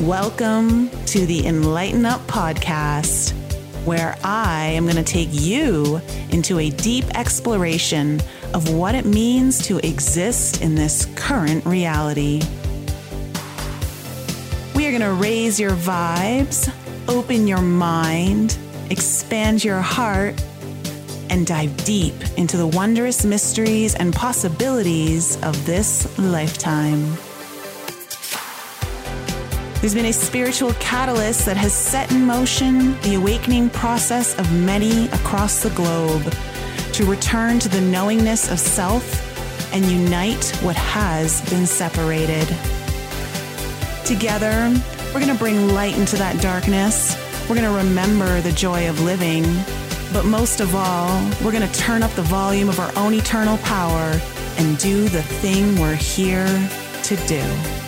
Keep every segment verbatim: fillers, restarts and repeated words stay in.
Welcome to the Enlighten Up podcast, where I am going to take you into a deep exploration of what it means to exist in this current reality. We are going to raise your vibes, open your mind, expand your heart, and dive deep into the wondrous mysteries and possibilities of this lifetime. There's been a spiritual catalyst that has set in motion the awakening process of many across the globe to return to the knowingness of self and unite what has been separated. Together, we're going to bring light into that darkness. We're going to remember the joy of living. But most of all, we're going to turn up the volume of our own eternal power and do the thing we're here to do.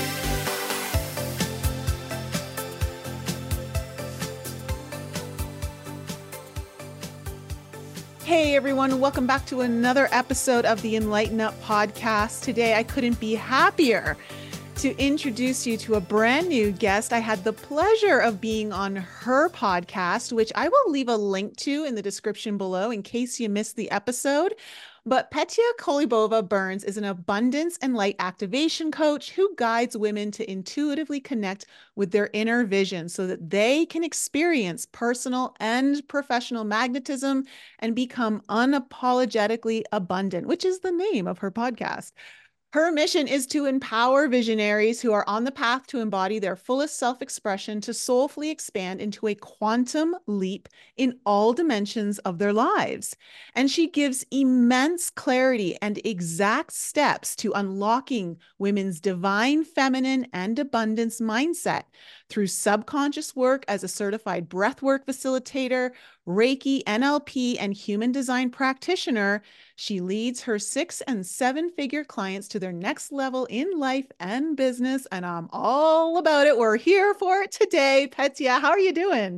Hey everyone, welcome back to another episode of the Enlighten Up podcast. Today, I couldn't be happier to introduce you to a brand new guest. I had the pleasure of being on her podcast, which I will leave a link to in the description below in case you missed the episode. But Petya Kolibova-Burns is an abundance and light activation coach who guides women to intuitively connect with their inner vision so that they can experience personal and professional magnetism and become unapologetically abundant, which is the name of her podcast. Her mission is to empower visionaries who are on the path to embody their fullest self-expression to soulfully expand into a quantum leap in all dimensions of their lives. And she gives immense clarity and exact steps to unlocking women's divine feminine and abundance mindset through subconscious work as a certified breathwork facilitator, Reiki, N L P, and human design practitioner. She leads her six and seven figure clients to their next level in life and business, and I'm all about it. We're here for it today. Petya, how are you doing?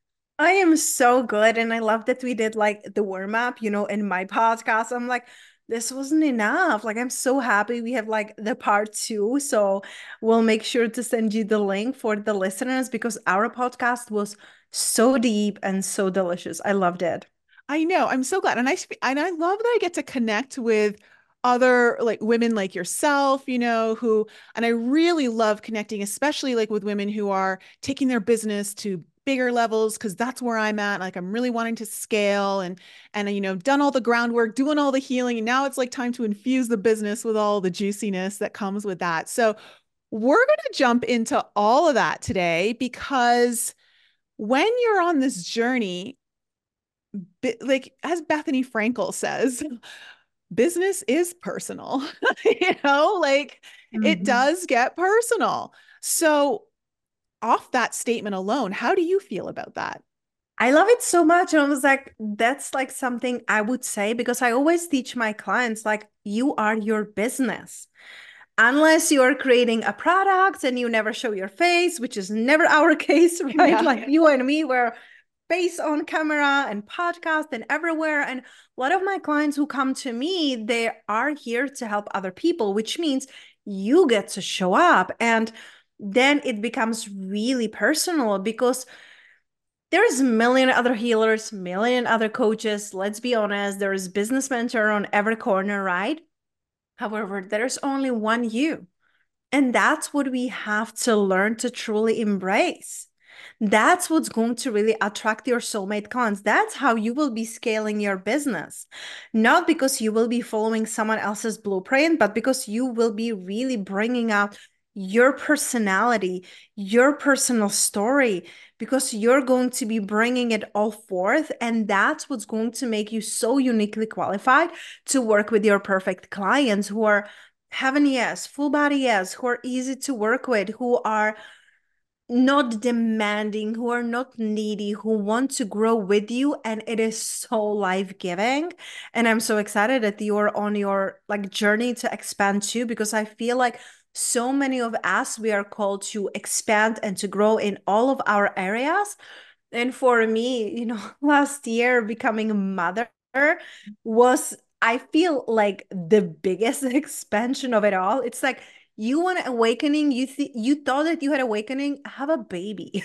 I am so good. And I love that we did like the warm up, you know, in my podcast. I'm like, this wasn't enough. Like, I'm so happy we have like the part two. So we'll make sure to send you the link for the listeners because our podcast was so deep and so delicious. I loved it. I know. I'm so glad. And I and I love that I get to connect with other like women like yourself, you know, who, and I really love connecting, especially like with women who are taking their business to bigger levels, because that's where I'm at. Like I'm really wanting to scale and and you know, done all the groundwork, doing all the healing. And now it's like time to infuse the business with all the juiciness that comes with that. So we're going to jump into all of that today because when you're on this journey, like as Bethany Frankel says, business is personal, you know, like it Mhm. does get personal. So off that statement alone, how do you feel about that? I love it so much. And I was like, that's like something I would say because I always teach my clients, like, you are your business. Unless you are creating a product and you never show your face, which is never our case, right? Yeah. Like you and me, we're face on camera and podcast and everywhere. And a lot of my clients who come to me, they are here to help other people, which means you get to show up. And then it becomes really personal because there's a million other healers, million other coaches. Let's be honest, there is business mentor on every corner, right? However, there's only one you. And that's what we have to learn to truly embrace. That's what's going to really attract your soulmate clients. That's how you will be scaling your business. Not because you will be following someone else's blueprint, but because you will be really bringing out your personality, your personal story, because you're going to be bringing it all forth. And that's what's going to make you so uniquely qualified to work with your perfect clients who are heaven yes, full body yes, who are easy to work with, who are not demanding, who are not needy, who want to grow with you. And it is so life-giving. And I'm so excited that you're on your like journey to expand too, because I feel like so many of us, we are called to expand and to grow in all of our areas. And for me, you know, last year becoming a mother was, I feel like the biggest expansion of it all. It's like You want awakening, you th you thought that you had awakening, have a baby.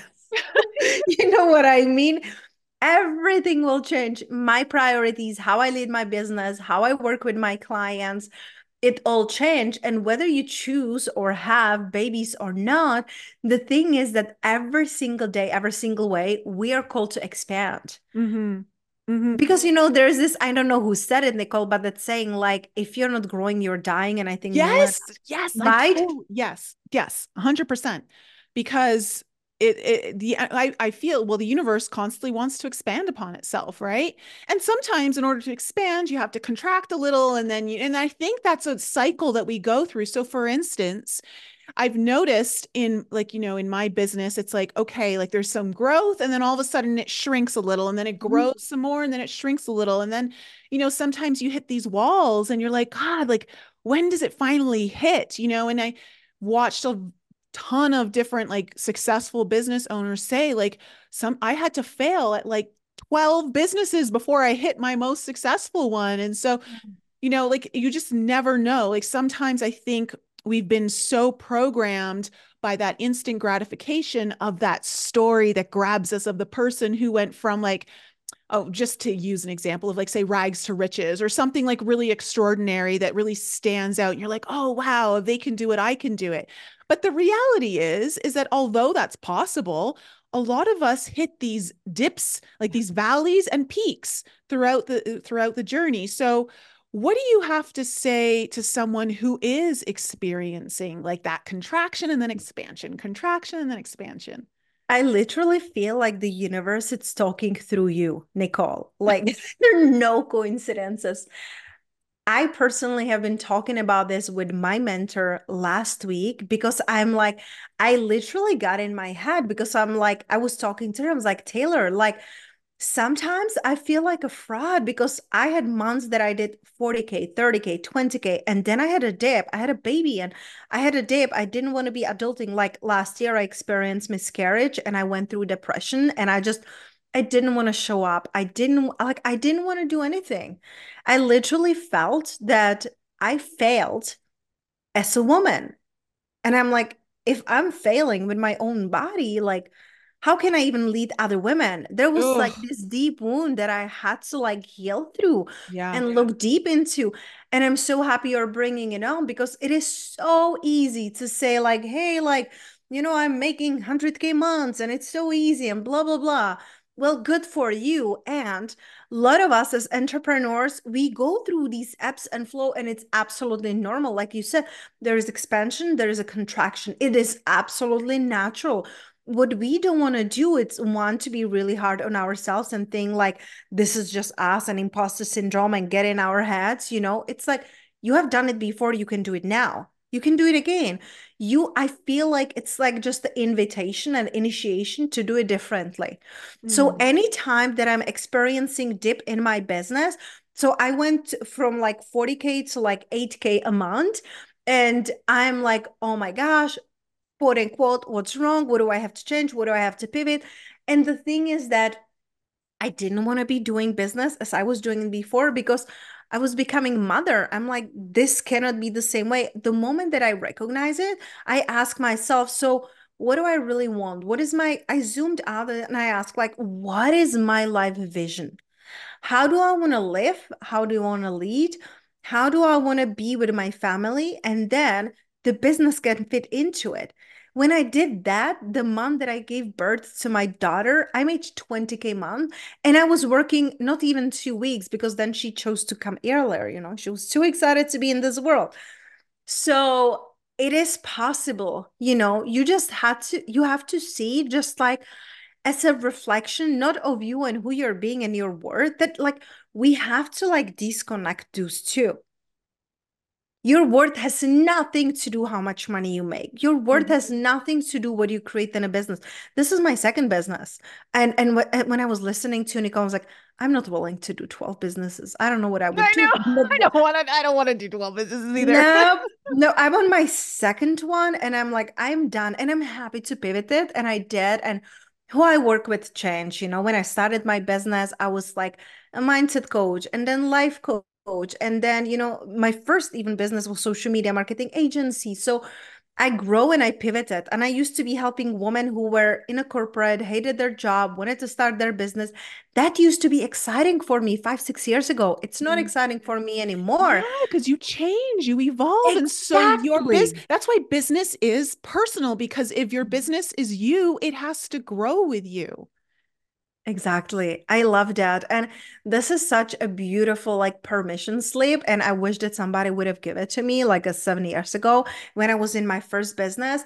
You know what I mean? Everything will change. My priorities, how I lead my business, how I work with my clients, it all change. And whether you choose or have babies or not, the thing is that every single day, every single way, we are called to expand. Mm-hmm. Mm-hmm. Because, you know, there's this, I don't know who said it, Nicole, but that's saying like, if you're not growing, you're dying. And I think Miller, Yes, yes, I right? totally, yes, yes, one hundred percent. Because it, it the I, I feel, well, the universe constantly wants to expand upon itself, right? And sometimes in order to expand, you have to contract a little, and then you, and I think that's a cycle that we go through. So for instance, I've noticed in, like, you know, in my business, it's like, okay, like there's some growth and then all of a sudden it shrinks a little and then it Mhm. grows some more and then it shrinks a little. And then, you know, sometimes you hit these walls and you're like, God, like when does it finally hit? You know, and I watched a ton of different like successful business owners say like some I had to fail at like twelve businesses before I hit my most successful one. And so you know, like you just never know. Like sometimes I think we've been so programmed by that instant gratification of that story that grabs us of the person who went from like, oh, just to use an example of like, say, rags to riches or something like really extraordinary that really stands out. And you're like, oh, wow, if they can do it, I can do it. But the reality is, is that although that's possible, a lot of us hit these dips, like these valleys and peaks throughout the throughout the journey. So what do you have to say to someone who is experiencing like that contraction and then expansion, contraction and then expansion? I literally feel like the universe is talking through you, Nicole. Like there are no coincidences. I personally have been talking about this with my mentor last week because I'm like, I literally got in my head because I'm like, I was talking to her. I was like, Taylor, like, sometimes I feel like a fraud because I had months that I did forty K, thirty K, twenty K, and then I had a dip. I had a baby and I had a dip. I didn't want to be adulting. Like last year, I experienced miscarriage and I went through depression and I just, I didn't want to show up. I didn't like, I didn't want to do anything. I literally felt that I failed as a woman. And I'm like, if I'm failing with my own body, like, how can I even lead other women? There was like Oh, this deep wound that I had to like heal through yeah. and look deep into. And I'm so happy you're bringing it on because it is so easy to say, like, hey, like, you know, I'm making one hundred K months and it's so easy and blah, blah, blah. Well, good for you. And a lot of us as entrepreneurs, we go through these ebbs and flow, and it's absolutely normal. Like you said, there is expansion, there is a contraction. It is absolutely natural. What we don't want to do is want to be really hard on ourselves and think like this is just us and imposter syndrome and get in our heads. You know, it's like you have done it before, you can do it now. You can do it again. You, I feel like it's like just the invitation and initiation to do it differently. So Mm. anytime that I'm experiencing dip in my business, so I went from like forty K to like eight K a month. And I'm like, oh my gosh, quote unquote, what's wrong? What do I have to change? What do I have to pivot? And the thing is that I didn't want to be doing business as I was doing before because I was becoming mother. I'm like, this cannot be the same way. The moment that I recognize it, I ask myself, so what do I really want? What is my, I zoomed out and I asked, like, what is my life vision? How do I want to live? How do I want to lead? How do I want to be with my family? And then the business can fit into it. When I did that, the month that I gave birth to my daughter, I made twenty K month and I was working not even two weeks because then she chose to come earlier. You know, she was too excited to be in this world. So it is possible, you know, you just had to, you have to see just like as a reflection, not of you and who you're being and your worth, that like we have to like disconnect those two. Your worth has nothing to do how much money you make. Your worth Mhm. has nothing to do what you create in a business. This is my second business. And and wh- when I was listening to Nicole, I was like, I'm not willing to do twelve businesses. I don't know what I would I do. know. I don't want to. I don't want to do twelve businesses either. No, no, I'm on my second one and I'm like, I'm done and I'm happy to pivot it. And I did. And who I work with changed. You know, when I started my business, I was like a mindset coach and then life coach. coach. And then, you know, my first even business was social media marketing agency. So I grow and I pivoted. And I used to be helping women who were in a corporate, hated their job, wanted to start their business. That used to be exciting for me five, six years ago. It's not Mm. exciting for me Yeah, anymore. because you change, you evolve. And so your biz, Exactly. that's why business is personal, because if your business is you, it has to grow with you. Exactly. I love that. And this is such a beautiful like permission slip. And I wish that somebody would have given it to me like a seven years ago when I was in my first business.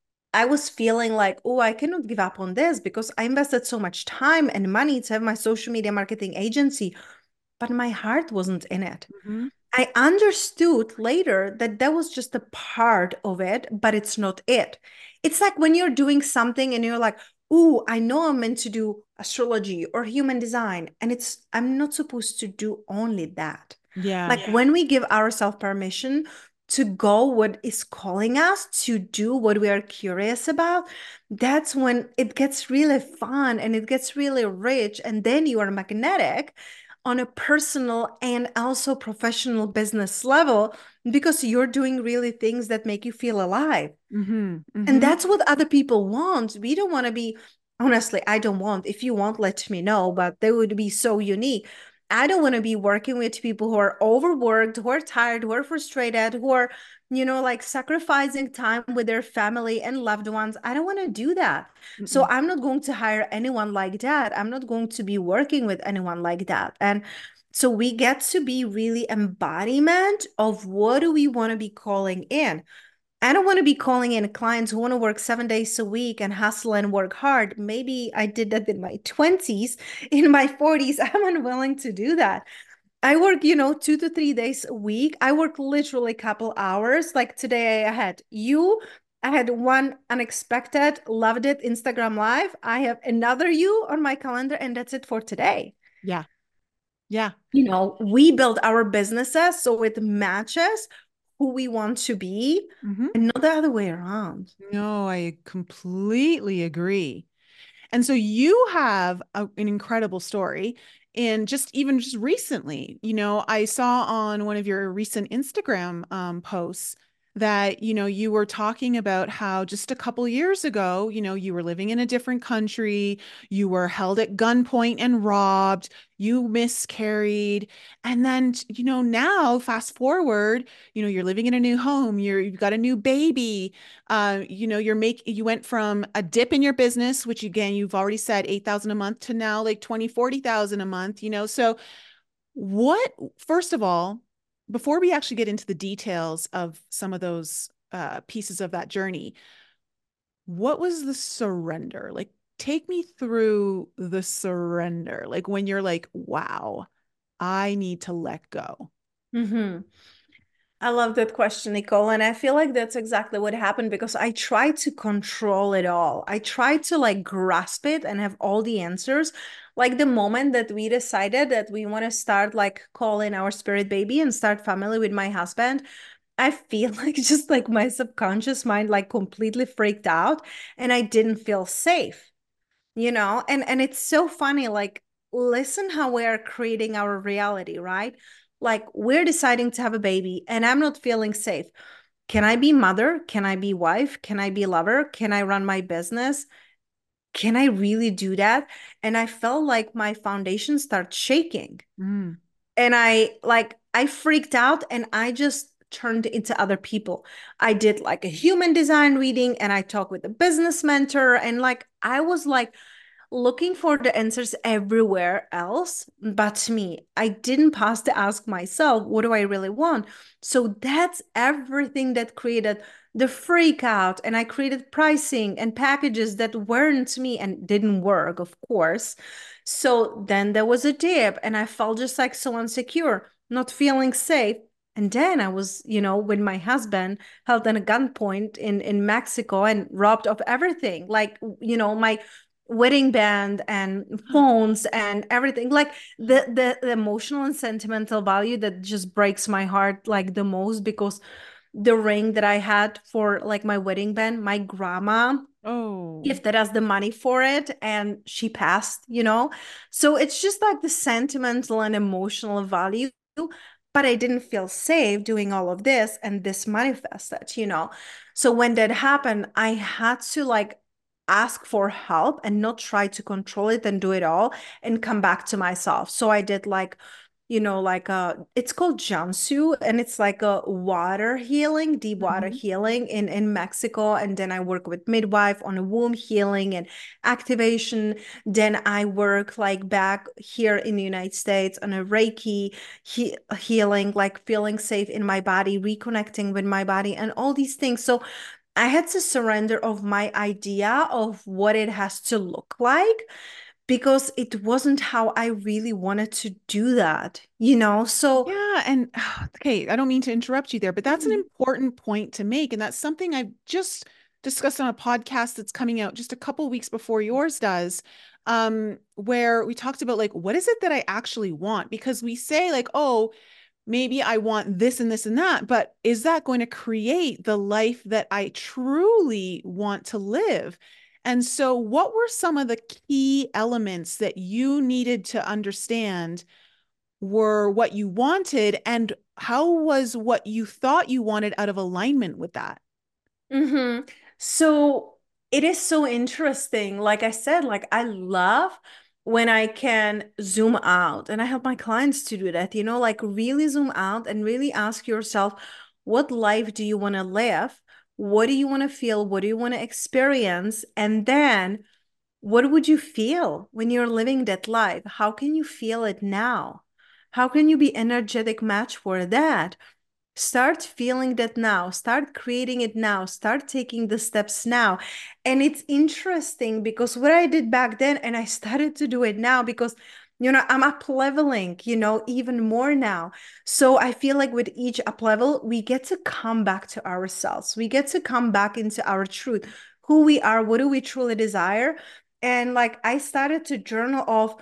I was feeling like, oh, I cannot give up on this because I invested so much time and money to have my social media marketing agency, but my heart wasn't in it. Mhm. I understood later that that was just a part of it, but it's not it. It's like when you're doing something and you're like, "Ooh, I know I'm meant to do astrology or human design, and it's I'm not supposed to do only that." Yeah. Like when we give ourselves permission to go what is calling us to do what we are curious about, that's when it gets really fun and it gets really rich, and then you are magnetic on a personal and also professional business level because you're doing really things that make you feel alive. Hmm. And Hmm. that's what other people want. We don't want to be, honestly, I don't want, if you want, let me know, but they would be so unique. I don't want to be working with people who are overworked, who are tired, who are frustrated, who are, you know, like sacrificing time with their family and loved ones. I don't want to do that. So Mm-mm. I'm not going to hire anyone like that. I'm not going to be working with anyone like that. And so we get to be really embodiment of what do we want to be calling in. I don't want to be calling in clients who want to work seven days a week and hustle and work hard. Maybe I did that in my twenties. In my forties, I'm unwilling to do that. I work, you know, two to three days a week. I work literally a couple hours. Like today, I had you. I had one unexpected, loved it, Instagram Live. I have another you on my calendar, and that's it for today. Yeah. Yeah. You know, we build our businesses so it matches who we want to be Hmm. and not the other way around. No, I completely agree. And so you have a, an incredible story. And just even just recently, you know, I saw on one of your recent Instagram um, posts that, you know, you were talking about how just a couple years ago, you know, you were living in a different country, you were held at gunpoint and robbed, you miscarried. And then, you know, now fast forward, you know, you're living in a new home, you're, you've got a new baby, uh, you know, you're making you went from a dip in your business, which again, you've already said eight thousand a month to now like twenty, forty thousand a month, you know. So what, first of all, before we actually get into the details of some of those uh, pieces of that journey, what was the surrender? Like, take me through the surrender. Like when you're like, wow, I need to let go. Mhm. I love that question, Nicole. And I feel like that's exactly what happened because I tried to control it all. I tried to like grasp it and have all the answers. Like the moment that we decided that we want to start like calling our spirit baby and start family with my husband, I feel like just like my subconscious mind like completely freaked out and I didn't feel safe. You know, and and it's so funny, like listen how we are creating our reality, right? Like we're deciding to have a baby and I'm not feeling safe. Can I be mother? Can I be wife? Can I be lover? Can I run my business? Can I really do that? And I felt like my foundation start shaking. Mm. And I like I freaked out and I just turned into other people. I did like a human design reading and I talked with a business mentor and like I was like looking for the answers everywhere else but me. I didn't pause to ask myself, what do I really want? So that's everything that created the freak out. And I created pricing and packages that weren't me and didn't work, of course. So then there was a dip, and I felt just like so insecure, not feeling safe. And then I was, you know, with my husband held at a gunpoint in in Mexico and robbed of everything, like you know, my wedding band and phones and everything, like the, the the emotional and sentimental value that just breaks my heart like the most because the ring that I had for like my wedding band, my grandma Oh. gifted us the money for it and she passed, you know. So it's just like the sentimental and emotional value but I didn't feel safe doing all of this, and this manifested, you know. So when that happened, I had to like ask for help and not try to control it and do it all and come back to myself. So I did like, you know, like uh it's called Jansu, and it's like a water healing, deep water Mhm. healing in in Mexico. And then I work with midwife on a womb healing and activation. Then I work like back here in the United States on a Reiki he healing, like feeling safe in my body, reconnecting with my body, and all these things. So I had to surrender of my idea of what it has to look like, because it wasn't how I really wanted to do that, you know? So, Yeah, and okay, I don't mean to interrupt you there, but that's an mhm, important point to make, and that's something I've just discussed on a podcast that's coming out just a couple weeks before yours does, um, where we talked about like what is it that I actually want? Because we say like, oh, maybe I want this and this and that, but is that going to create the life that I truly want to live? And so, what were some of the key elements that you needed to understand were what you wanted, and how was what you thought you wanted out of alignment with that? mhm. So it is so interesting. Like I said, like I love when I can zoom out, and I help my clients to do that, you know, like really zoom out and really ask yourself, what life do you want to live? What do you want to feel? What do you want to experience? And then what would you feel when you're living that life? How can you feel it now? How can you be energetic match for that? Start feeling that now. Start creating it now. Start taking the steps now. And it's interesting because what I did back then, and I started to do it now because, you know, I'm up leveling, you know, even more now. So I feel like with each up level, we get to come back to ourselves. We get to come back into our truth, who we are, what do we truly desire. And like I started to journal of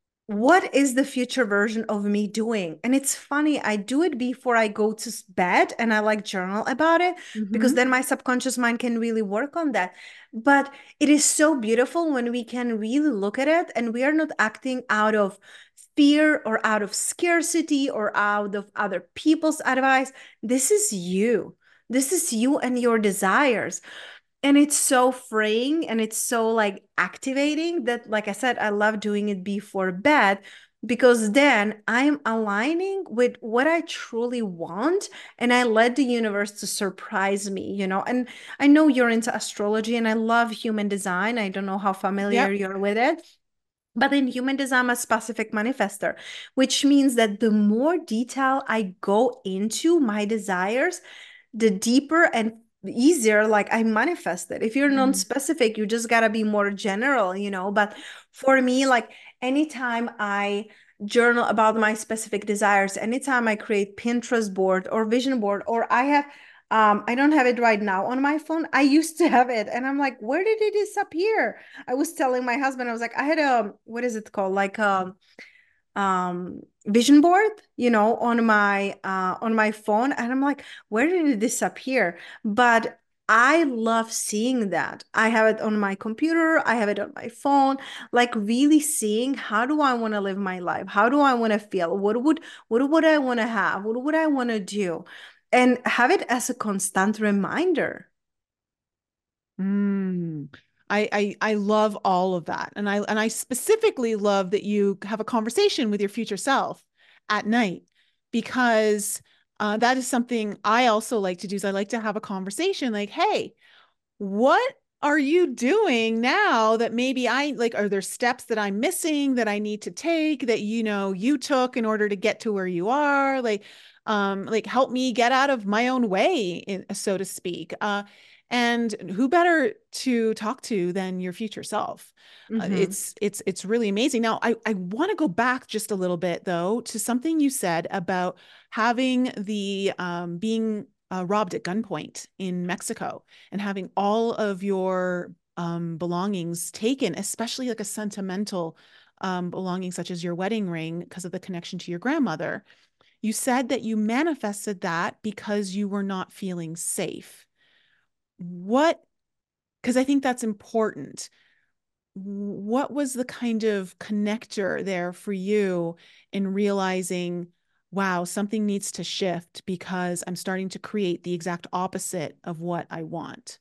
what is the future version of me doing? And it's funny, I do it before I go to bed, and I like journal about it because Mm-hmm. then my subconscious mind can really work on that. But it is so beautiful when we can really look at it and we are not acting out of fear or out of scarcity or out of other people's advice. This is you. This is you and your desires. And it's so freeing and it's so like activating that, like I said, I love doing it before bed because then I'm aligning with what I truly want, and I let the universe to surprise me, you know. And I know you're into astrology, and I love human design. I don't know how familiar Yep. you're with it. But in human design, I'm a specific manifester, which means that the more detail I go into my desires, the deeper and easier like I manifest it. If you're Mm-hmm. non-specific, you just gotta be more general, you know. But for me, like anytime I journal about my specific desires, anytime I create Pinterest board or vision board, or I have um, I don't have it right now on my phone. I used to have it, and I'm like, where did it disappear? I was telling my husband, I was like, I had a what is it called? Like um um vision board, you know, on my uh on my phone, and I'm like, where did it disappear? But I love seeing that. I have it on my computer, I have it on my phone, like really seeing how do I want to live my life? How do I want to feel? What would what would I want to have? What would I want to do? And have it as a constant reminder. Mm. I, I I love all of that. And I and I specifically love that you have a conversation with your future self at night, because uh, that is something I also like to do is I like to have a conversation like, hey, what are you doing now that maybe I like, are there steps that I'm missing that I need to take that you know you took in order to get to where you are? Like, um, like help me get out of my own way, in, so to speak. Uh, and who better to talk to than your future self? Uh, Mm-hmm. it's it's it's really amazing. Now, I I want to go back just a little bit though to something you said about having the um, being uh, robbed at gunpoint in Mexico and having all of your um, belongings taken, especially like a sentimental um, belonging such as your wedding ring because of the connection to your grandmother. You said that you manifested that because you were not feeling safe. What, because I think that's important. What was the kind of connector there for you in realizing wow, something needs to shift because I'm starting to create the exact opposite of what I want.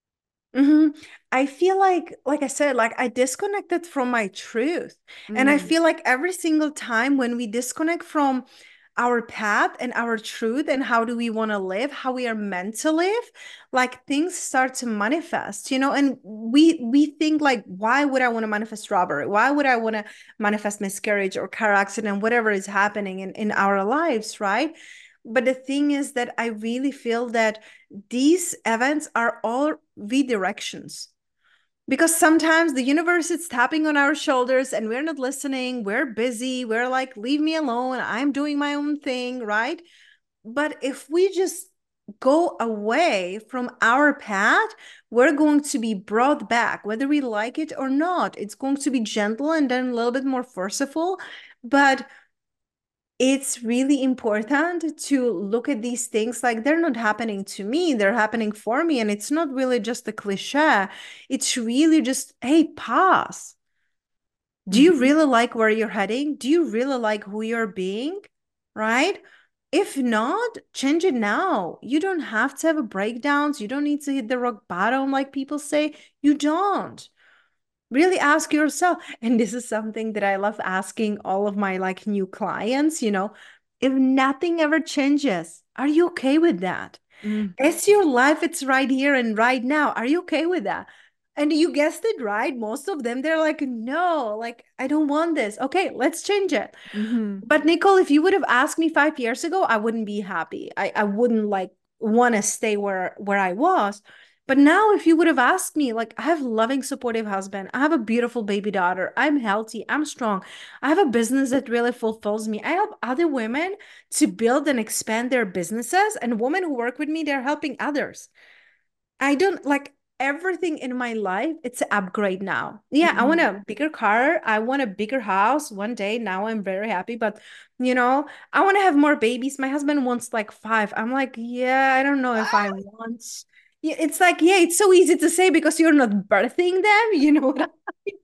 hmm I feel like, like I said, like I disconnected from my truth. And I Mm, feel like every single time when we disconnect from our path and our truth and how do we want to live, how we are meant to live, like things start to manifest, you know, and we we think like, why would I want to manifest robbery? Why would I want to manifest miscarriage or car accident, whatever is happening in, in our lives, right? But the thing is that I really feel that these events are all redirections because sometimes the universe is tapping on our shoulders and we're not listening. We're busy. We're like, leave me alone. I'm doing my own thing, right? But if we just go away from our path, we're going to be brought back, whether we like it or not. It's going to be gentle and then a little bit more forceful. But it's really important to look at these things like they're not happening to me, they're happening for me. And it's not really just a cliche. It's really just, hey, pause. Do you mhm, really like where you're heading? Do you really like who you're being? Right? If not, change it now. You don't have to have a breakdowns. You don't need to hit the rock bottom like people say. You don't. Really ask yourself, and this is something that I love asking all of my like new clients, you know, if nothing ever changes, are you okay with that? mm, It's your life, it's right here and right now. Are you okay with that? And you guessed it right. Most of them, they're like, no, like, I don't want this. Okay, let's change it. mhm, But Nicole, if you would have asked me five years ago, I wouldn't be happy. I, I wouldn't like want to stay where where I was. But now, if you would have asked me, like, I have a loving, supportive husband. I have a beautiful baby daughter. I'm healthy. I'm strong. I have a business that really fulfills me. I help other women to build and expand their businesses, and women who work with me, they're helping others. I don't like everything in my life. It's an upgrade now. Yeah, I want mhm. a bigger car. I want a bigger house one day. Now I'm very happy. But, you know, I want to have more babies. My husband wants like five. I'm like, yeah, I don't know if I Ah, want. Yeah, it's like, yeah, it's so easy to say because you're not birthing them. You know what I mean?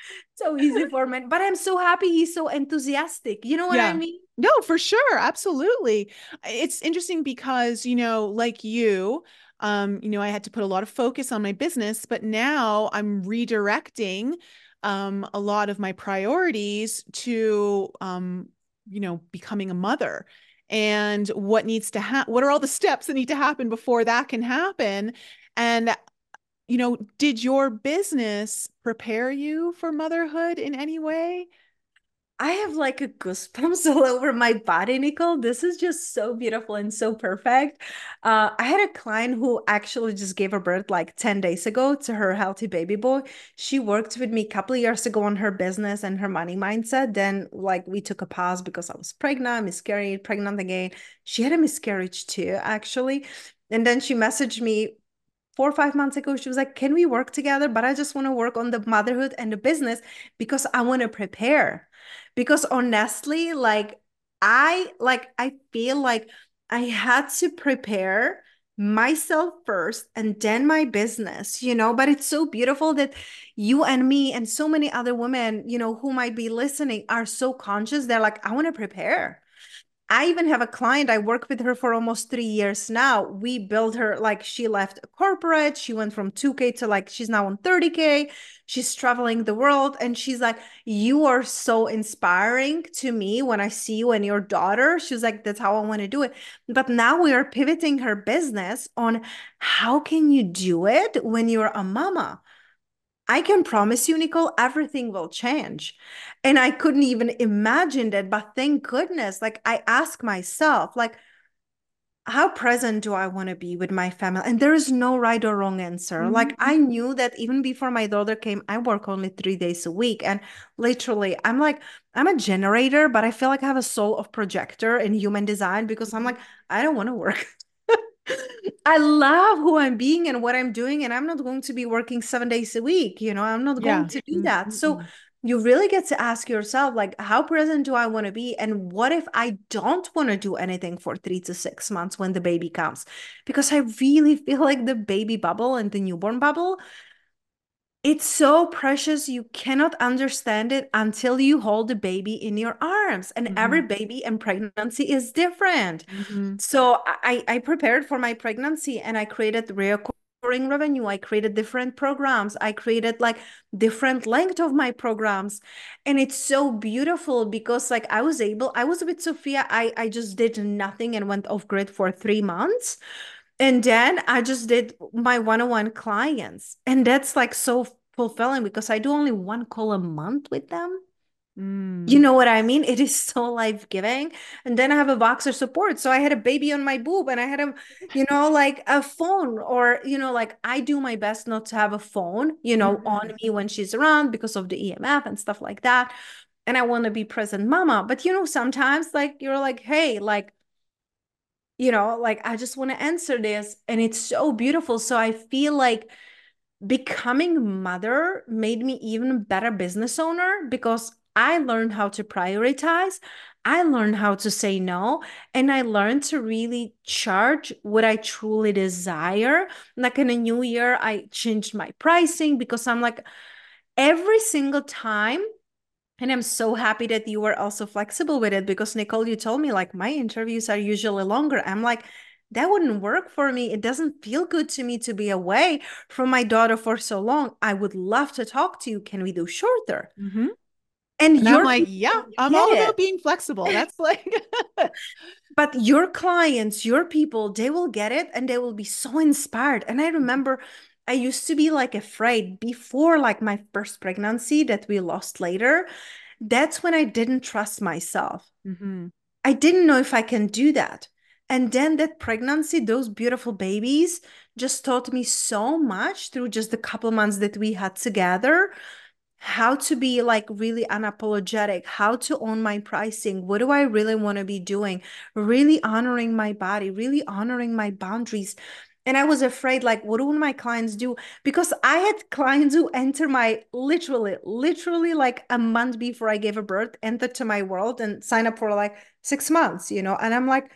So easy for men. But I'm so happy he's so enthusiastic. You know what I Yeah. mean? No, for sure. Absolutely. It's interesting because, you know, like you, um, you know, I had to put a lot of focus on my business, but now I'm redirecting um a lot of my priorities to um, you know, becoming a mother. And what needs to happen, what are all the steps that need to happen before that can happen? And, you know, did your business prepare you for motherhood in any way? I have like a goosebumps all over my body, Nicole. This is just so beautiful and so perfect. Uh, I had a client who actually just gave a birth like ten days ago to her healthy baby boy. She worked with me a couple of years ago on her business and her money mindset. Then, like, we took a pause because I was pregnant, miscarried, pregnant again. She had a miscarriage too, actually. And then she messaged me four or five months ago. She was like, can we work together? But I just want to work on the motherhood and the business because I want to prepare. Because honestly, like I like I feel like I had to prepare myself first and then my business, you know. But it's so beautiful that you and me and so many other women, you know, who might be listening are so conscious. They're like, I want to prepare. I even have a client. I work with her for almost three years now. We built her like she left a corporate. She went from two K to like she's now on thirty K. She's traveling the world. And she's like, you are so inspiring to me when I see you and your daughter. She's like, that's how I want to do it. But now we are pivoting her business on how can you do it when you're a mama? I can promise you, Nicole, everything will change. And I couldn't even imagine that. But thank goodness, like I ask myself, like, how present do I want to be with my family? And there is no right or wrong answer. Like Mhm. I knew that even before my daughter came, I work only three days a week. And literally, I'm like, I'm a generator, but I feel like I have a soul of projector in human design because I'm like, I don't want to work. I love who I'm being and what I'm doing, and I'm not going to be working seven days a week. You know, I'm not going Yeah. to do that. So Mm-mm. you really get to ask yourself, like, how present do I want to be? And what if I don't want to do anything for three to six months when the baby comes? Because I really feel like the baby bubble and the newborn bubble, It's so precious. You cannot understand it until you hold the baby in your arms. And every Hmm. baby and pregnancy is different. Hmm. So I, I prepared for my pregnancy and I created recurring revenue. I created different programs. I created like different length of my programs. And it's so beautiful because like I was able, I was with Sophia. I, I just did nothing and went off grid for three months. And then I just did my one-on-one clients. And that's like so fulfilling because I do only one call a month with them. You Mm. know what I mean? It is so life-giving. And then I have a boxer support. So I had a baby on my boob and I had a, you know, like a phone or, you know, like I do my best not to have a phone, you know, on Mhm. me when she's around because of the E M F and stuff like that. And I want to be present mama. But, you know, sometimes like you're like, hey, like, you know, like I just want to answer this. And it's so beautiful. So I feel like becoming mother made me even better business owner because I learned how to prioritize. I learned how to say no. And I learned to really charge what I truly desire. Like in a new year, I changed my pricing because I'm like, every single time, and I'm so happy that you were also flexible with it because Nicole, you told me like my interviews are usually longer. I'm like, that wouldn't work for me. It doesn't feel good to me to be away from my daughter for so long. I would love to talk to you. Can we do shorter? Mhm. And And I'm your like, yeah, people I'm get all about it. being flexible. That's like, But your clients, your people, they will get it and they will be so inspired. And I remember I used to be like afraid before like my first pregnancy that we lost later. That's when I didn't trust myself. Mhm. I didn't know if I can do that. And then that pregnancy, those beautiful babies just taught me so much through just the couple months that we had together, how to be like really unapologetic, how to own my pricing. What do I really want to be doing? Really honoring my body, really honoring my boundaries. And I was afraid, like, what do my clients do? Because I had clients who enter my literally, literally like a month before I gave a birth, enter to my world and sign up for like six months, you know? And I'm like,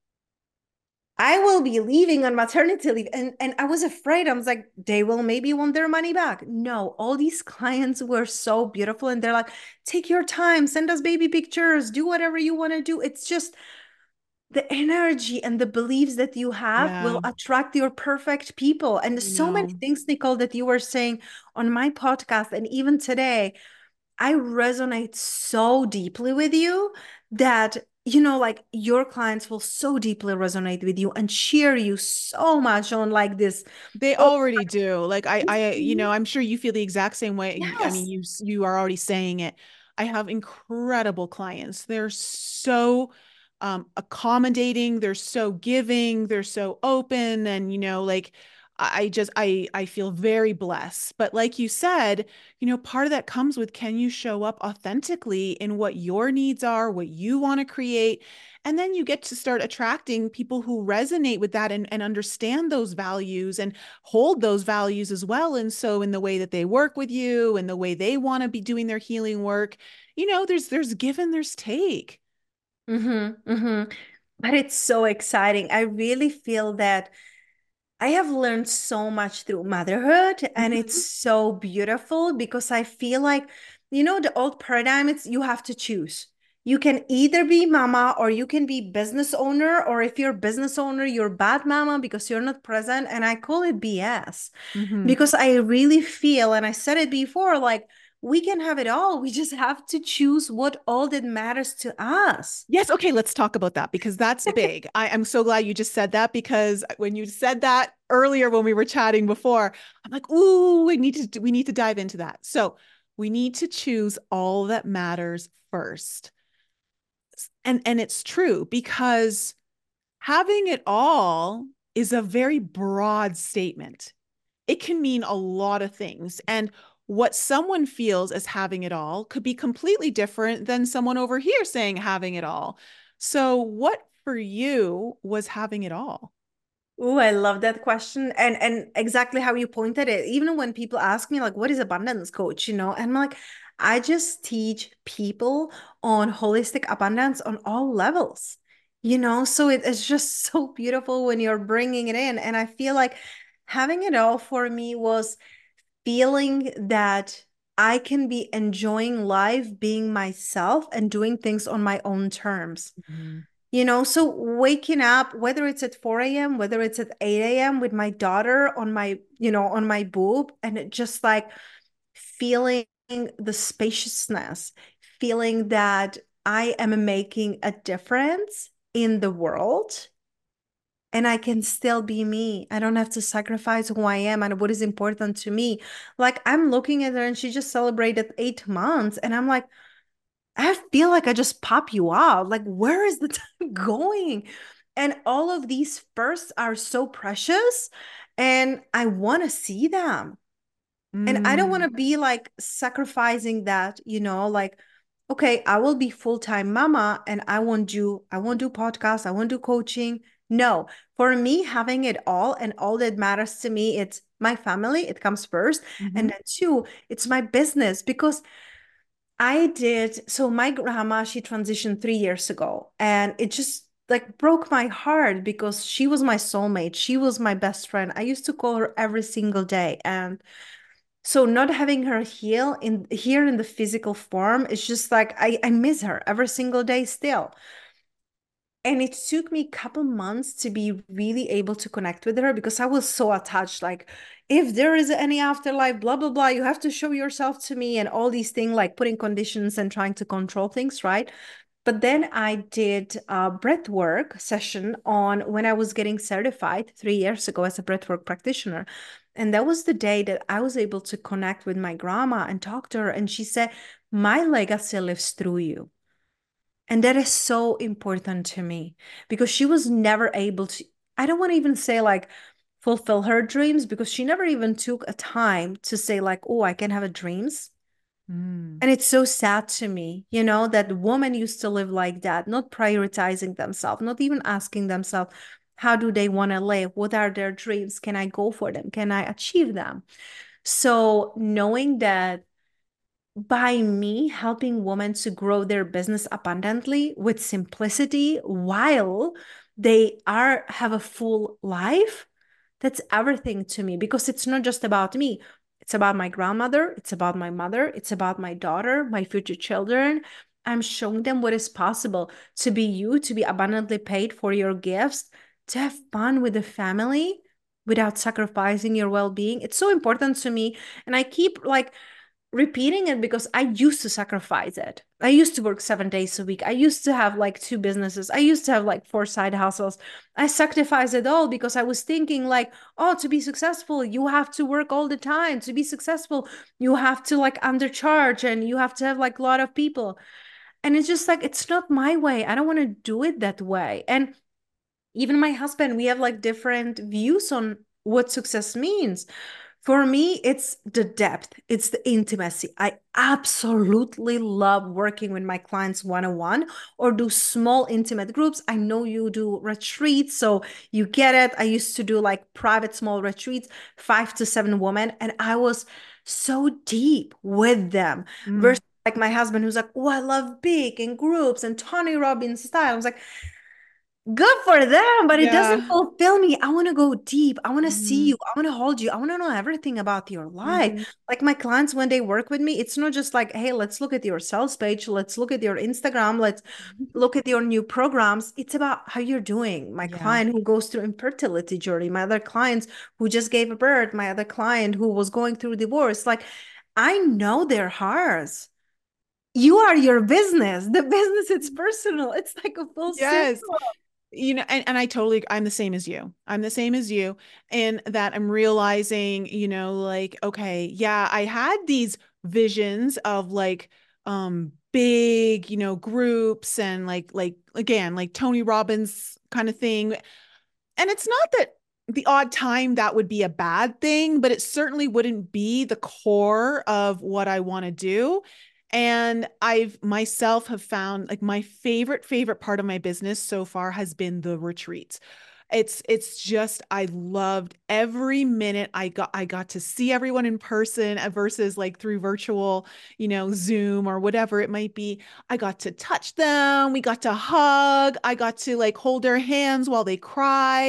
I will be leaving on maternity leave. And, and I was afraid. I was like, they will maybe want their money back. No, all these clients were so beautiful. And they're like, take your time, send us baby pictures, do whatever you want to do. It's just the energy and the beliefs that you have Yeah, will attract your perfect people. And I so many know. things, Nicole, that you were saying on my podcast and even today, I resonate so deeply with you that, you know, like your clients will so deeply resonate with you and cheer you so much on like this. They Oh, already do. Like I, I, you know, mhm. I'm sure you feel the exact same way. I mean, Yes. you, you are already saying it. I have incredible clients. They're so um, accommodating. They're so giving. They're so open. And, you know, like I just, I, I feel very blessed. But like you said, you know, part of that comes with, can you show up authentically in what your needs are, what you want to create? And then you get to start attracting people who resonate with that and, and understand those values and hold those values as well. And so in the way that they work with you and the way they want to be doing their healing work, you know, there's there's give and there's take. Mm-hmm, mm-hmm. But it's so exciting. I really feel that I have learned so much through motherhood, and it's Mhm. so beautiful because I feel like, you know, the old paradigm, it's you have to choose. You can either be mama or you can be business owner, or if you're business owner, you're bad mama because you're not present. And I call it B S Mhm. because I really feel, and I said it before, like we can have it all. We just have to choose what all that matters to us. Yes, okay, let's talk about that because that's big. I am so glad you just said that because when you said that earlier when we were chatting before, I'm like, ooh, we need to we need to dive into that. So we need to choose all that matters first. And and it's true because having it all is a very broad statement. It can mean a lot of things. And what someone feels as having it all could be completely different than someone over here saying having it all. So, what for you was having it all? Oh, I love that question. And and exactly how you pointed it. Even when people ask me like what is abundance coach, you know, and I'm like, I just teach people on holistic abundance on all levels. You know, so it is just so beautiful when you're bringing it in. And I feel like having it all for me was feeling that I can be enjoying life, being myself, and doing things on my own terms. Mhm. You know, so waking up, whether it's at four a m, whether it's at eight a m with my daughter on my, you know, on my boob, and it just like feeling the spaciousness, feeling that I am making a difference in the world and I can still be me. I don't have to sacrifice who I am and what is important to me. Like I'm looking at her and she just celebrated eight months, and I'm like, I feel like I just pop you out. Like, where is the time going? And all of these firsts are so precious, and I want to see them. And I don't want Mm. to be like sacrificing that, you know, like, okay, I will be full-time mama and I won't do, I won't do podcasts, I won't do coaching. No, for me, having it all and all that matters to me, it's my family, it comes first. And Mhm. then two, it's my business because I did. So my grandma, she transitioned three years ago, and it just like broke my heart because she was my soulmate. She was my best friend. I used to call her every single day. And so not having her heal in here in the physical form, it's just like I, I miss her every single day still. And it took me a couple months to be really able to connect with her because I was so attached. Like, if there is any afterlife, blah, blah, blah, you have to show yourself to me and all these things, like putting conditions and trying to control things, right? But then I did a breathwork session on when I was getting certified three years ago as a breathwork practitioner. And that was the day that I was able to connect with my grandma and talk to her. And she said, my legacy lives through you. And that is so important to me because she was never able to, I don't want to even say like fulfill her dreams because she never even took a time to say, like, oh, I can have a dreams. Mm. And it's so sad to me, you know, that women used to live like that, not prioritizing themselves, not even asking themselves, how do they want to live? What are their dreams? Can I go for them? Can I achieve them? So knowing that by me helping women to grow their business abundantly with simplicity while they are have a full life, that's everything to me because it's not just about me. It's about my grandmother, it's about my mother, it's about my daughter, my future children. I'm showing them what is possible to be you, to be abundantly paid for your gifts, to have fun with the family without sacrificing your well-being. It's so important to me, and I keep like repeating it because I used to sacrifice it. I used to work seven days a week. I used to have like two businesses. I used to have like four side hustles. I sacrificed it all because I was thinking like, oh, to be successful, you have to work all the time. To be successful, you have to like undercharge and you have to have like a lot of people. And it's just like, it's not my way. I don't want to do it that way. And even my husband, we have like different views on what success means. For me, it's the depth, it's the intimacy. I absolutely love working with my clients one on one or do small intimate groups. I know you do retreats, so you get it. I used to do like private small retreats, five to seven women, and I was so deep with them Mm. versus like my husband who's like, oh, I love big and groups and Tony Robbins style. I was like, good for them, but it doesn't Yeah. fulfill me. I want to go deep. I want to see Mhm. you. I want to hold you. I want to know everything about your life. Mhm. Like my clients, when they work with me, it's not just like, hey, let's look at your sales page. Let's look at your Instagram. Let's look at your new programs. It's about how you're doing. My Yeah. client who goes through infertility journey, my other clients who just gave a birth, my other client who was going through divorce. Like I know their hearts. You are your business. The business, it's personal. It's like a full Yes. circle. You know, and, and I totally, I'm the same as you. I'm the same as you in that I'm realizing, you know, like, okay, yeah, I had these visions of like, um, big, you know, groups and like, like, again, like Tony Robbins kind of thing. And it's not that the odd time that would be a bad thing, but it certainly wouldn't be the core of what I want to do. And I've myself have found like my favorite, favorite part of my business so far has been the retreats. It's it's just I loved every minute I got I got to see everyone in person uh, versus like through virtual, you know, Zoom or whatever it might be. I got to touch them, we got to hug, I got to like hold their hands while they cried.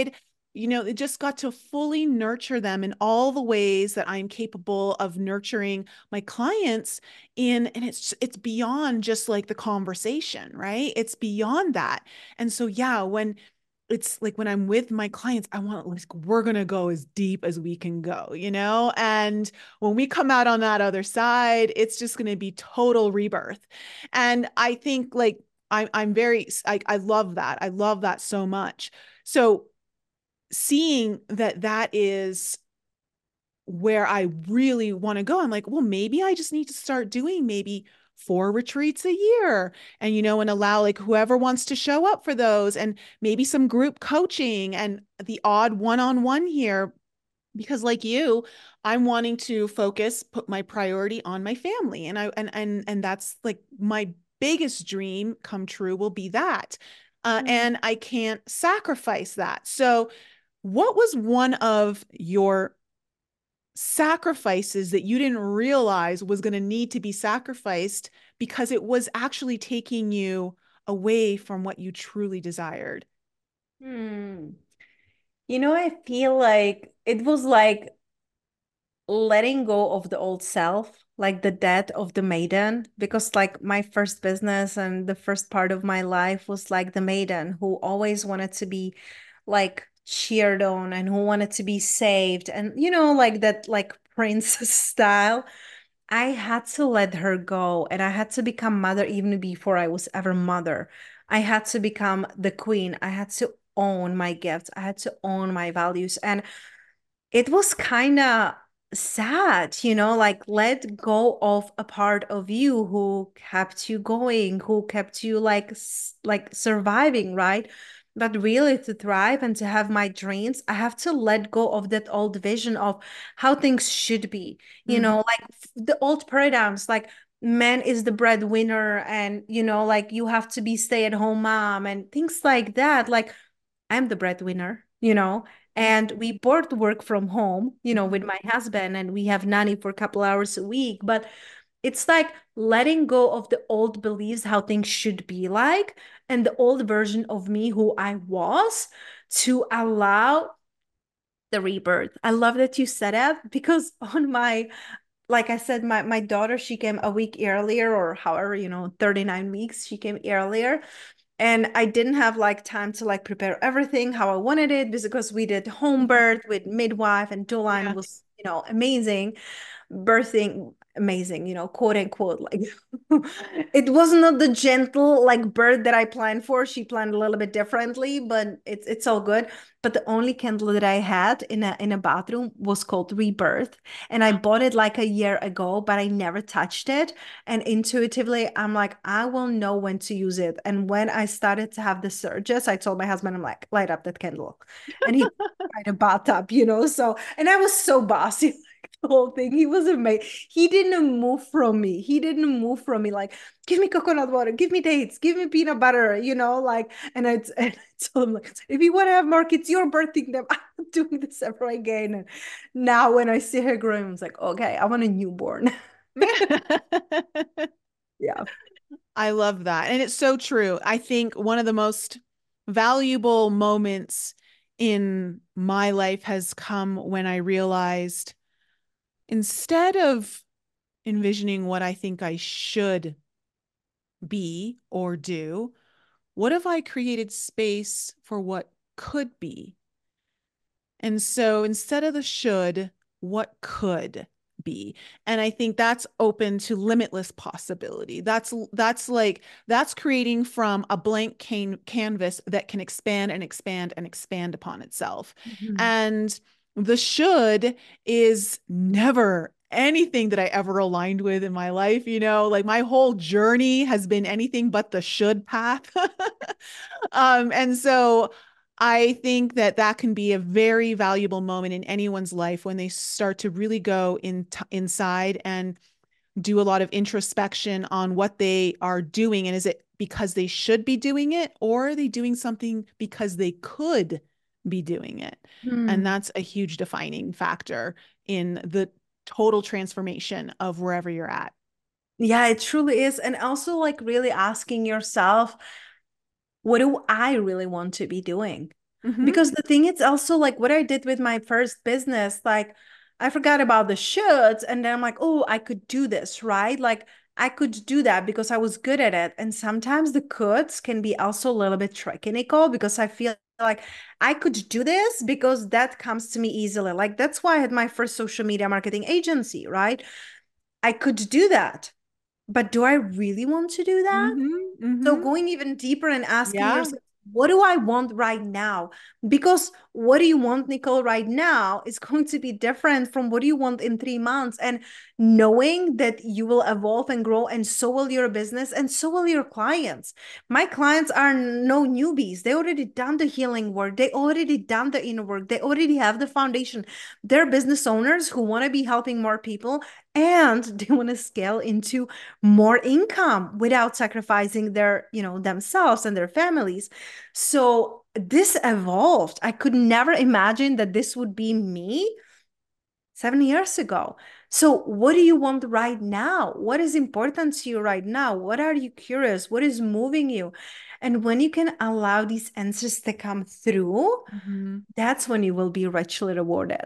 you know, it just got to fully nurture them in all the ways that I'm capable of nurturing my clients in. And it's it's beyond just like the conversation, right? It's beyond that. And so yeah, when it's like when I'm with my clients, I want like we're gonna go as deep as we can go, you know? And when we come out on that other side, it's just gonna be total rebirth. And I think like I'm I'm very I, I love that. I love that so much. So seeing that that is where I really want to go, I'm like, well, maybe I just need to start doing maybe four retreats a year and, you know, and allow like whoever wants to show up for those and maybe some group coaching and the odd one on one here. Because like you, I'm wanting to focus, put my priority on my family. And I, and, and, and that's like my biggest dream come true will be that. Uh, Mm. and I can't sacrifice that. So, what was one of your sacrifices that you didn't realize was going to need to be sacrificed because it was actually taking you away from what you truly desired? Hmm. You know, I feel like it was like letting go of the old self, like the death of the maiden, because like my first business and the first part of my life was like the maiden who always wanted to be like cheered on and who wanted to be saved and you know like that like princess style. I had to let her go and I had to become mother even before I was ever mother. I had to become the queen. I had to own my gifts. I had to own my values. And it was kind of sad, you know, like let go of a part of you who kept you going, who kept you like s- like surviving, right? But really to thrive and to have my dreams, I have to let go of that old vision of how things should be. You Mhm. know, like f- the old paradigms, like man is the breadwinner and you know, like you have to be stay-at-home mom and things like that. Like I'm the breadwinner, you know, and we both work from home, you know, with Mhm. my husband, and we have nanny for a couple hours a week. But it's like letting go of the old beliefs, how things should be like, and the old version of me, who I was, to allow the rebirth. I love that you said that because on my like I said, my, my daughter, she came a week earlier, or however, you know, thirty-nine weeks, she came earlier. And I didn't have like time to like prepare everything how I wanted it because we did home birth with midwife and doula and Yeah. it was, you know, amazing birthing, amazing, you know, quote unquote. Like it was not the gentle like birth that I planned for. She planned a little bit differently, but it's it's all good. But the only candle that I had in a in a bathroom was called Rebirth. And I bought it like a year ago, but I never touched it. And intuitively, I'm like, I will know when to use it. And when I started to have the surges, I told my husband, I'm like, light up that candle. And he tried a bathtub, you know. So, and I was so bossy the whole thing. He was amazing. He didn't move from me. He didn't move from me. Like, give me coconut water, give me dates, give me peanut butter, you know, like, and I, and I told him, like, if you want to have more kids, you're birthing them. I'm not doing this ever again. And now when I see her growing, I was like, okay, I want a newborn. Yeah. I love that. And it's so true. I think one of the most valuable moments in my life has come when I realized instead of envisioning what I think I should be or do, what if I created space for what could be? And so instead of the should, what could be? And I think that's open to limitless possibility. That's that's like that's creating from a blank can canvas that can expand and expand and expand upon itself. Mhm. And the should is never anything that I ever aligned with in my life, you know, like my whole journey has been anything but the should path. Um, and so I think that that can be a very valuable moment in anyone's life when they start to really go in t- inside and do a lot of introspection on what they are doing. And is it because they should be doing it, or are they doing something because they could be doing it? And Hmm. that's a huge defining factor in the total transformation of wherever you're at. Yeah, it truly is. And also, like, really asking yourself, what do I really want to be doing? Mm-hmm. Because the thing is also like what I did with my first business, like I forgot about the shoulds and then I'm like, oh, I could do this, right? Like I could do that because I was good at it. And sometimes the coulds can be also a little bit tricky, Nicole, because I feel like I could do this because that comes to me easily. Like that's why I had my first social media marketing agency, right? I could do that. But do I really want to do that? Mm-hmm. So Mm-hmm. going even deeper and asking Yeah. yourself, what do I want right now? Because what do you want, Nicole, right now is going to be different from what do you want in three months. And knowing that you will evolve and grow, and so will your business, and so will your clients. My clients are no newbies. They already done the healing work. They already done the inner work. They already have the foundation. They're business owners who want to be helping more people and they want to scale into more income without sacrificing their, you know, themselves and their families. So this evolved. I could never imagine that this would be me seven years ago. So what do you want right now? What is important to you right now? What are you curious? What is moving you? And when you can allow these answers to come through, Mm-hmm. that's when you will be richly rewarded.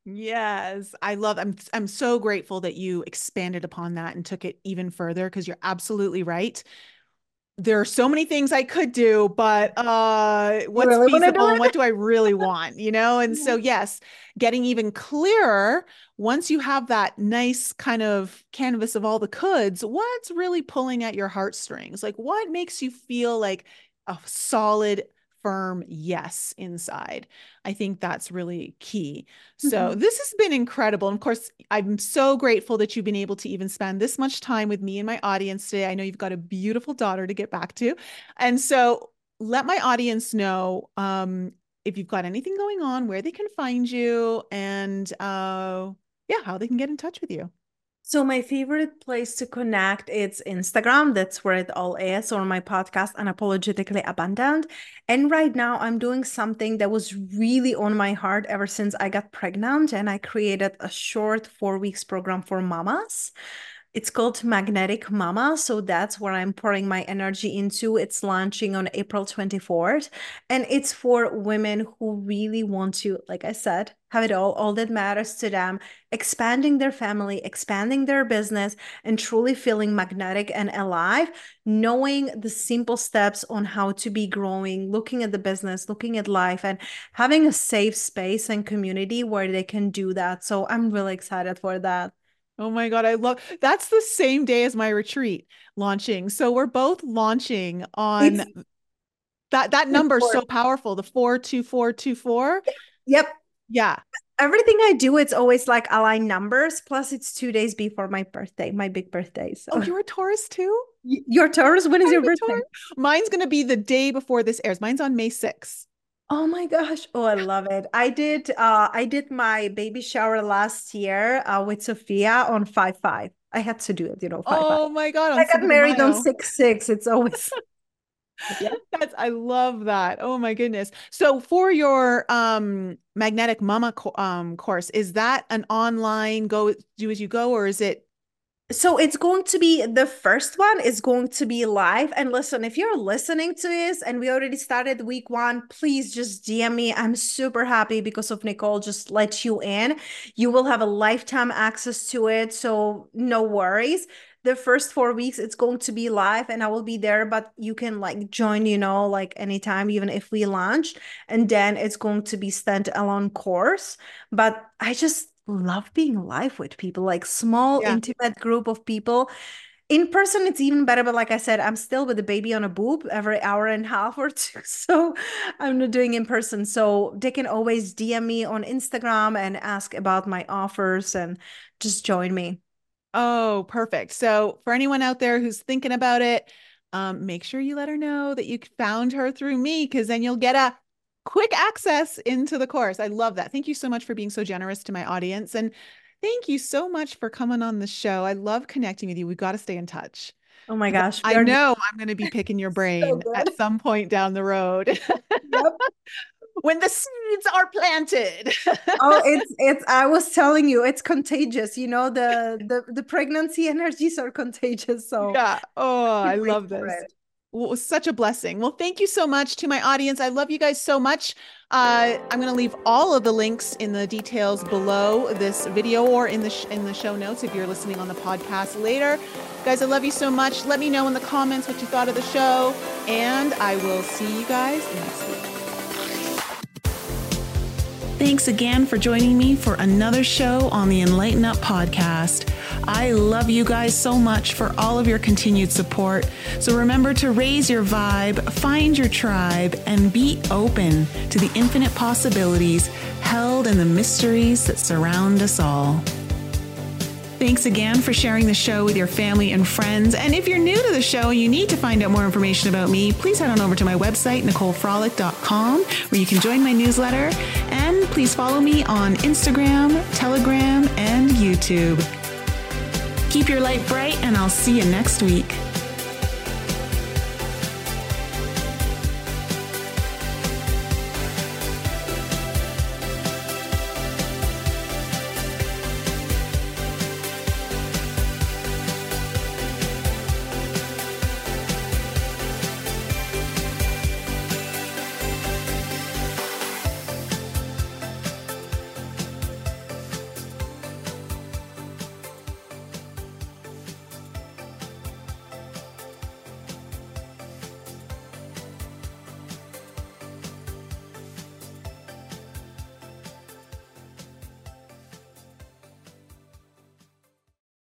Yes, I love I'm I'm so grateful that you expanded upon that and took it even further because you're absolutely right. There are so many things I could do, but uh You what's really want to do feasible and what it? do I really want, you know? And so Yeah. yes, getting even clearer once you have that nice kind of canvas of all the coulds, what's really pulling at your heartstrings? Like what makes you feel like a solid firm yes inside. I think that's really key. So Mhm. this has been incredible. And of course, I'm so grateful that you've been able to even spend this much time with me and my audience today. I know you've got a beautiful daughter to get back to. And so let my audience know um, if you've got anything going on, where they can find you, and uh, yeah, how they can get in touch with you. So my favorite place to connect is Instagram. That's where it all is, or my podcast, Unapologetically Abundant. And right now I'm doing something that was really on my heart ever since I got pregnant, and I created a short four weeks program for mamas. It's called Magnetic Mama. So that's where I'm pouring my energy into. It's launching on April twenty-fourth. And it's for women who really want to, like I said, have it all, all that matters to them, expanding their family, expanding their business, and truly feeling magnetic and alive, knowing the simple steps on how to be growing, looking at the business, looking at life, and having a safe space and community where they can do that. So I'm really excited for that. Oh my God, I love that's the same day as my retreat launching. So we're both launching on It's that that number is so powerful, the four two four two four. Yep. Yeah. Everything I do, it's always like align numbers. Plus, it's two days before my birthday, my big birthday. So, Oh, you're a Taurus too? Y- your Taurus, when is I'm your a birthday? Taurus. Mine's gonna be the day before this airs. Mine's on May sixth. Oh my gosh. Oh, I love it. I did uh I did my baby shower last year uh, with Sophia on five five. I had to do it, you know, five five. Oh my God, on I got Cinco de married on Mayo. six six. It's always yeah. That's I love that. Oh my goodness. So for your um magnetic mama co um course, is that an online go do as you go, or is it So it's going to be the first one is going to be live. And listen, if you're listening to this and we already started week one, please just D M me. I'm super happy because of Nicole just let you in. You will have a lifetime access to it. So no worries. The first four weeks, it's going to be live and I will be there, but you can like join, you know, like anytime, even if we launch. And then it's going to be standalone course. But I just love being live with people, like small, yeah. intimate group of people. In person, it's even better. But like I said, I'm still with the baby on a boob every hour and a half or two. So I'm not doing in person. So they can always D M me on Instagram and ask about my offers and just join me. Oh, perfect. So for anyone out there who's thinking about it, um, make sure you let her know that you found her through me, because then you'll get a quick access into the course. I love that. Thank you so much for being so generous to my audience. And thank you so much for coming on the show. I love connecting with you. We've got to stay in touch Oh my because gosh, we I are know I'm going to be picking your so brain at good. some point down the road Yep. when the seeds are planted. Oh, it's it's I was telling you, it's contagious. You know, the the the pregnancy energies are contagious. So Yeah. Oh, I can't wait love for this. it. was such a blessing. Well, thank you so much to my audience. I love you guys so much. Uh, I'm going to leave all of the links in the details below this video or in the sh- in the show notes if you're listening on the podcast later. Guys, I love you so much. Let me know in the comments what you thought of the show, and I will see you guys next week. Thanks again for joining me for another show on the Enlighten Up podcast. I love you guys so much for all of your continued support. So remember to raise your vibe, find your tribe, and be open to the infinite possibilities held in the mysteries that surround us all. Thanks again for sharing the show with your family and friends. And if you're new to the show and you need to find out more information about me, please head on over to my website, nicole frolick dot com, where you can join my newsletter. And please follow me on Instagram, Telegram, and YouTube. Keep your light bright, and I'll see you next week.